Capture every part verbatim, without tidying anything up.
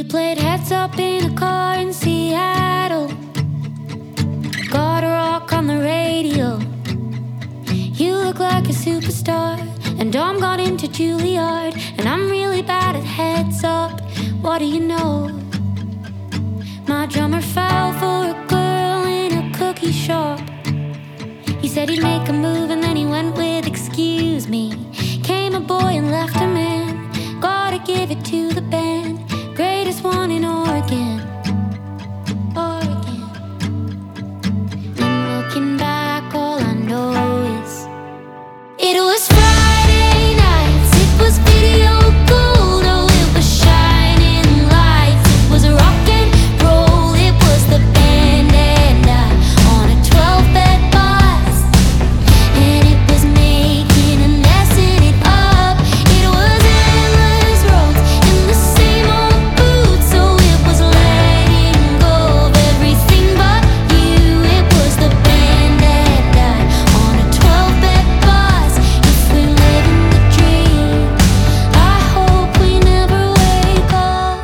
played heads up in a car in Seattle. Got a rock on the radio. You look like a superstar. And Dom got into Juilliard. And I'm really bad at heads up. What do you know? My drummer fell for a girl in a cookie shop. He said he'd make a move and then he went with excuse me. Came a boy and left a man. Gotta give it to the band. Greatest one in Oregon. Oregon. And looking back, all I know is it was Friday nights. It was video gold. Oh, it was shining lights. It was rock and roll. It was the band and I on a twelve-bed bus. And it was making and messing it up. It was endless roads in the same old boots. So it was letting go of everything but you. It was the band and I on a twelve-bed bus. If we're living the dream, I hope we never wake up.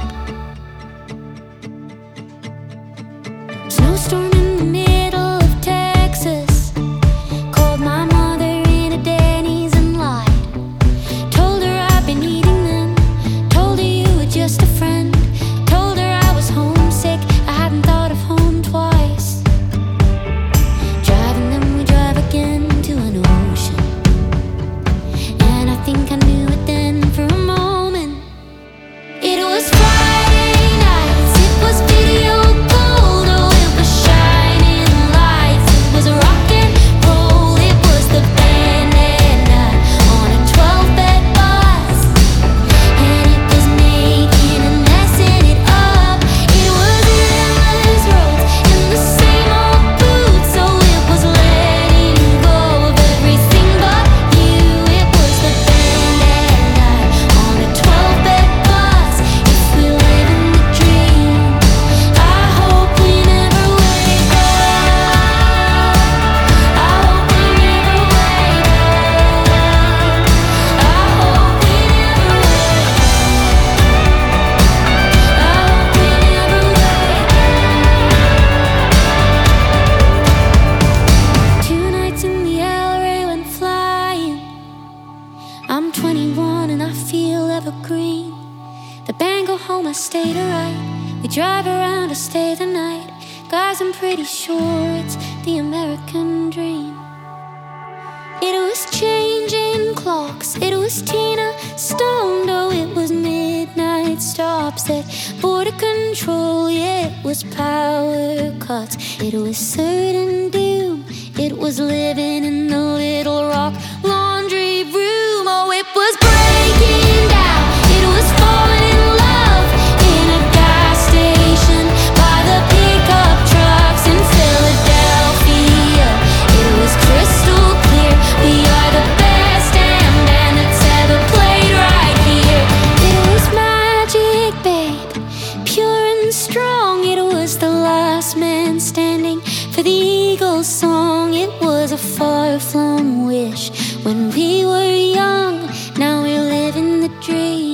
Snowstorm in the middle of Texas. Called my mother in a Denny's and lied. Told her I'd been eating them. Told her you were just a friend. Told her I was homesick. I hadn't thought of home twice. Driving them, we drive again to an ocean. And I think I knew it then for a moment. It was Friday nights. It was video gold. Oh, it was shining lights. It was rock and roll. It was the band and I on a twelve-bed bus. And it was making and messing it up. It was endless roads in the same old boots. So it was letting go of everything but you. It was the band and I on a twelve-bed bus. If we live in the dream, I hope we never wake up. I hope we never wake up. I hope we never wake up. I hope we never wake up. Two nights in the El Rey went flying. I'm twenty-one and I feel evergreen. The band go home, I stay to write. We drive around to stay the night. Guys, I'm pretty sure it's the American dream. It was changing clocks. It was Tina stoned. Oh, it was midnight stops at border control. Yeah, it was power cuts. It was certain doom. It was living in the Little Rock laundry room. Oh, it was breaking down. It was falling in love in a gas station by the pickup trucks in Philadelphia. It was crystal clear. We are the best damn band that's ever played right here. It was magic, babe, pure and strong. It was the last man standing for the Eagles song. It was a far-flung wish when we were young. Now we're living the dream.